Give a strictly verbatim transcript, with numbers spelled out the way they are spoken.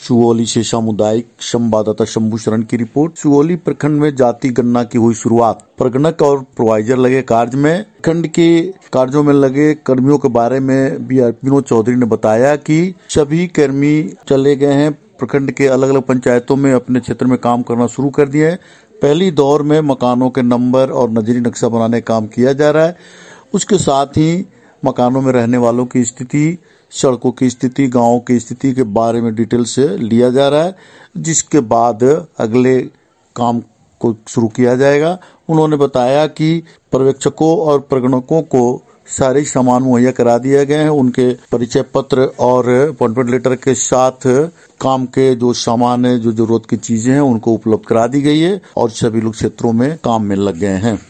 सुगौली से सामुदायिक संवाददाता शंभू शरण की रिपोर्ट। सुगौली प्रखंड में जाति गणना की हुई शुरुआत। प्रगणक और प्रोवाइजर लगे कार्य में। प्रखंड के कार्यों में लगे कर्मियों के बारे में बी आर विनोद चौधरी ने बताया कि सभी कर्मी चले गए हैं। प्रखंड के अलग अलग पंचायतों में अपने क्षेत्र में काम करना शुरू कर दिया है। पहली दौर में मकानों के नंबर और नजरी नक्शा बनाने का काम किया जा रहा है। उसके साथ ही मकानों में रहने वालों की स्थिति, सड़कों की स्थिति, गांवों की स्थिति के बारे में डिटेल से लिया जा रहा है, जिसके बाद अगले काम को शुरू किया जाएगा। उन्होंने बताया कि पर्यवेक्षकों और प्रगणकों को सारे सामान मुहैया करा दिए गए हैं। उनके परिचय पत्र और अपॉइंटमेंट लेटर के साथ काम के जो सामान है, जो जरूरत की चीजें हैं, उनको उपलब्ध करा दी गई है और सभी लोग क्षेत्रों में काम में लग गए हैं।